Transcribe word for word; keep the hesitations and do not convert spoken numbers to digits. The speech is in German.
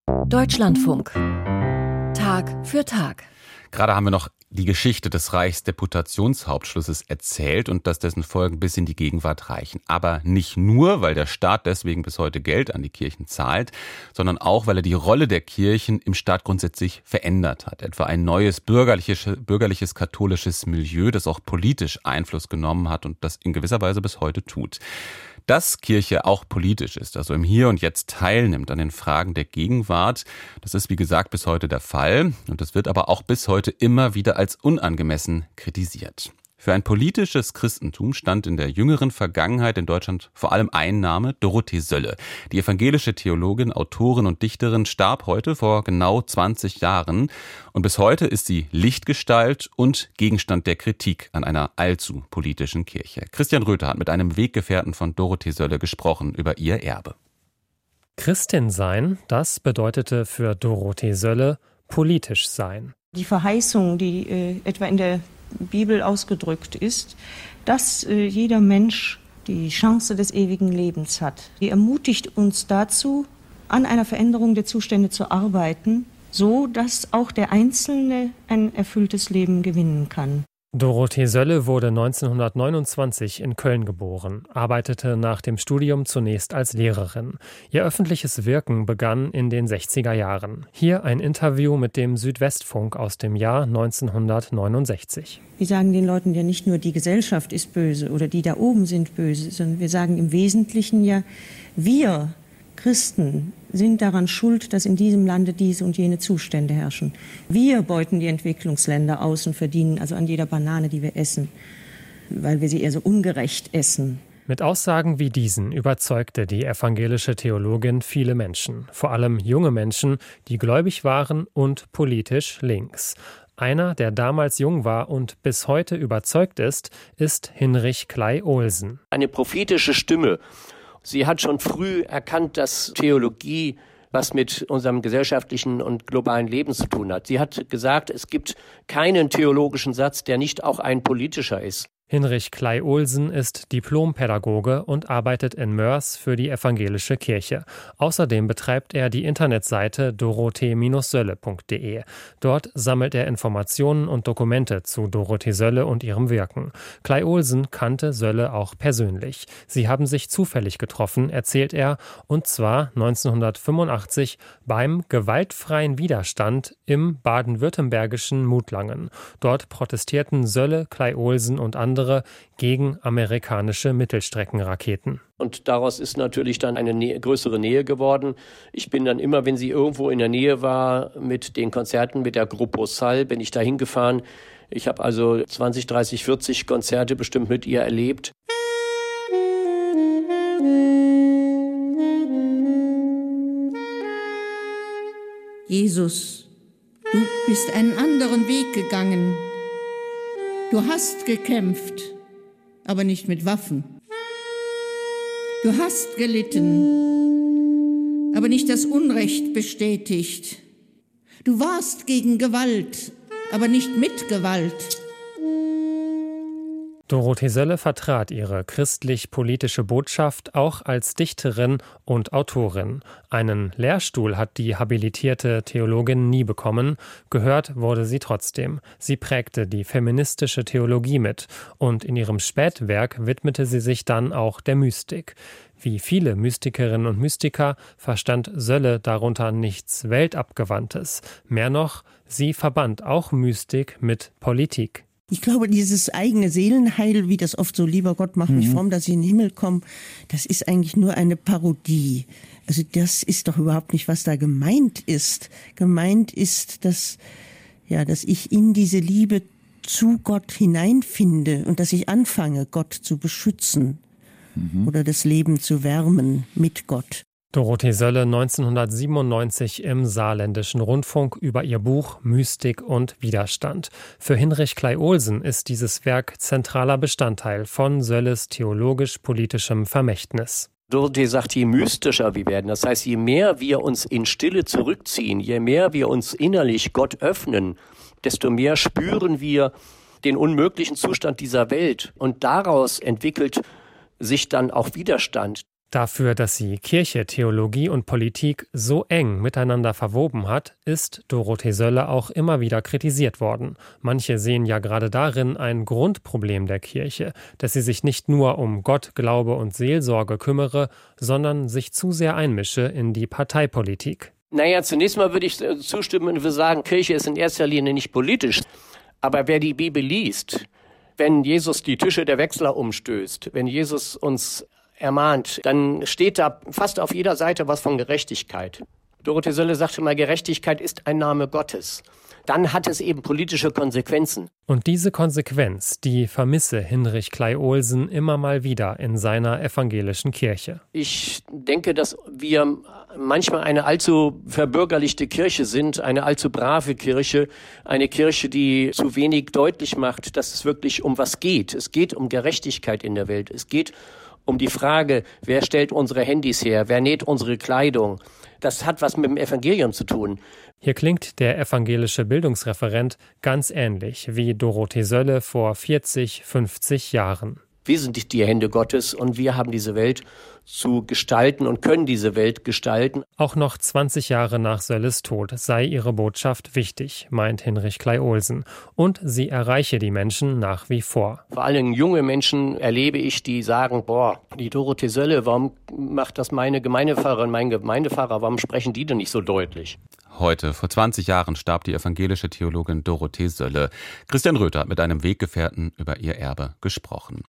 Deutschlandfunk. Tag für Tag. Gerade haben wir noch die Geschichte des Reichsdeputationshauptschlusses erzählt und dass dessen Folgen bis in die Gegenwart reichen. Aber nicht nur, weil der Staat deswegen bis heute Geld an die Kirchen zahlt, sondern auch, weil er die Rolle der Kirchen im Staat grundsätzlich verändert hat. Etwa ein neues bürgerliches, bürgerliches katholisches Milieu, das auch politisch Einfluss genommen hat und das in gewisser Weise bis heute tut. Dass Kirche auch politisch ist, also im Hier und Jetzt teilnimmt an den Fragen der Gegenwart, das ist wie gesagt bis heute der Fall und das wird aber auch bis heute immer wieder als unangemessen kritisiert. Für ein politisches Christentum stand in der jüngeren Vergangenheit in Deutschland vor allem ein Name: Dorothee Sölle. Die evangelische Theologin, Autorin und Dichterin starb heute vor genau zwanzig Jahren. Und bis heute ist sie Lichtgestalt und Gegenstand der Kritik an einer allzu politischen Kirche. Christian Röther hat mit einem Weggefährten von Dorothee Sölle gesprochen über ihr Erbe. Christin sein, das bedeutete für Dorothee Sölle politisch sein. Die Verheißung, die äh, etwa in der Bibel ausgedrückt ist, dass äh, jeder Mensch die Chance des ewigen Lebens hat. Die ermutigt uns dazu, an einer Veränderung der Zustände zu arbeiten, so dass auch der Einzelne ein erfülltes Leben gewinnen kann. Dorothee Sölle wurde neunzehnhundertneunundzwanzig in Köln geboren, arbeitete nach dem Studium zunächst als Lehrerin. Ihr öffentliches Wirken begann in den sechziger Jahren. Hier ein Interview mit dem Südwestfunk aus dem Jahr neunzehnhundertneunundsechzig. Wir sagen den Leuten ja nicht nur, die Gesellschaft ist böse oder die da oben sind böse, sondern wir sagen im Wesentlichen ja, wir Christen sind daran schuld, dass in diesem Lande diese und jene Zustände herrschen. Wir beuten die Entwicklungsländer aus und verdienen also an jeder Banane, die wir essen, weil wir sie eher so ungerecht essen. Mit Aussagen wie diesen überzeugte die evangelische Theologin viele Menschen, vor allem junge Menschen, die gläubig waren und politisch links. Einer, der damals jung war und bis heute überzeugt ist, ist Hinrich Clay-Olsen. Eine prophetische Stimme. Sie hat schon früh erkannt, dass Theologie was mit unserem gesellschaftlichen und globalen Leben zu tun hat. Sie hat gesagt, es gibt keinen theologischen Satz, der nicht auch ein politischer ist. Hinrich Clay-Olsen ist Diplompädagoge und arbeitet in Moers für die evangelische Kirche. Außerdem betreibt er die Internetseite dorothee Bindestrich sölle punkt de. Dort sammelt er Informationen und Dokumente zu Dorothee Sölle und ihrem Wirken. Clay-Olsen kannte Sölle auch persönlich. Sie haben sich zufällig getroffen, erzählt er, und zwar neunzehnhundertfünfundachtzig beim gewaltfreien Widerstand im baden-württembergischen Mutlangen. Dort protestierten Sölle, Clay-Olsen und andere gegen amerikanische Mittelstreckenraketen. Und daraus ist natürlich dann eine Nähe, größere Nähe geworden. Ich bin dann immer, wenn sie irgendwo in der Nähe war, mit den Konzerten mit der Gruppo Sal, bin ich da hingefahren. Ich habe also zwanzig, dreißig, vierzig Konzerte bestimmt mit ihr erlebt. Jesus, du bist einen anderen Weg gegangen. Du hast gekämpft, aber nicht mit Waffen. Du hast gelitten, aber nicht das Unrecht bestätigt. Du warst gegen Gewalt, aber nicht mit Gewalt. Dorothee Sölle vertrat ihre christlich-politische Botschaft auch als Dichterin und Autorin. Einen Lehrstuhl hat die habilitierte Theologin nie bekommen, gehört wurde sie trotzdem. Sie prägte die feministische Theologie mit und in ihrem Spätwerk widmete sie sich dann auch der Mystik. Wie viele Mystikerinnen und Mystiker verstand Sölle darunter nichts Weltabgewandtes. Mehr noch, sie verband auch Mystik mit Politik. Ich glaube, dieses eigene Seelenheil, wie das oft so, lieber Gott, mach mich fromm, dass ich in den Himmel komme, das ist eigentlich nur eine Parodie. Also das ist doch überhaupt nicht, was da gemeint ist. Gemeint ist, dass, ja, dass ich in diese Liebe zu Gott hineinfinde und dass ich anfange, Gott zu beschützen mhm. oder das Leben zu wärmen mit Gott. Dorothee Sölle neunzehnhundertsiebenundneunzig im Saarländischen Rundfunk über ihr Buch Mystik und Widerstand. Für Hinrich Clay-Olsen ist dieses Werk zentraler Bestandteil von Sölles theologisch-politischem Vermächtnis. Dorothee sagt, je mystischer wir werden, das heißt, je mehr wir uns in Stille zurückziehen, je mehr wir uns innerlich Gott öffnen, desto mehr spüren wir den unmöglichen Zustand dieser Welt. Und daraus entwickelt sich dann auch Widerstand. Dafür, dass sie Kirche, Theologie und Politik so eng miteinander verwoben hat, ist Dorothee Sölle auch immer wieder kritisiert worden. Manche sehen ja gerade darin ein Grundproblem der Kirche, dass sie sich nicht nur um Gott, Glaube und Seelsorge kümmere, sondern sich zu sehr einmische in die Parteipolitik. Naja, zunächst mal würde ich zustimmen und würde sagen, Kirche ist in erster Linie nicht politisch. Aber wer die Bibel liest, wenn Jesus die Tische der Wechsler umstößt, wenn Jesus uns ermahnt, dann steht da fast auf jeder Seite was von Gerechtigkeit. Dorothee Sölle sagte mal, Gerechtigkeit ist ein Name Gottes. Dann hat es eben politische Konsequenzen. Und diese Konsequenz, die vermisse Hinrich Clay-Olsen immer mal wieder in seiner evangelischen Kirche. Ich denke, dass wir manchmal eine allzu verbürgerlichte Kirche sind, eine allzu brave Kirche, eine Kirche, die zu wenig deutlich macht, dass es wirklich um was geht. Es geht um Gerechtigkeit in der Welt. Es geht um die Frage, wer stellt unsere Handys her, wer näht unsere Kleidung. Das hat was mit dem Evangelium zu tun. Hier klingt der evangelische Bildungsreferent ganz ähnlich wie Dorothee Sölle vor vierzig, fünfzig Jahren. Wir sind die Hände Gottes und wir haben diese Welt zu gestalten und können diese Welt gestalten. Auch noch zwanzig Jahre nach Sölles Tod sei ihre Botschaft wichtig, meint Hinrich Clay-Olsen. Und sie erreiche die Menschen nach wie vor. Vor allem junge Menschen erlebe ich, die sagen, boah, die Dorothee Sölle, warum macht das meine Gemeindepfarrerin, mein Gemeindepfarrer, warum sprechen die denn nicht so deutlich? Heute, vor zwanzig Jahren, starb die evangelische Theologin Dorothee Sölle. Christian Röther hat mit einem Weggefährten über ihr Erbe gesprochen.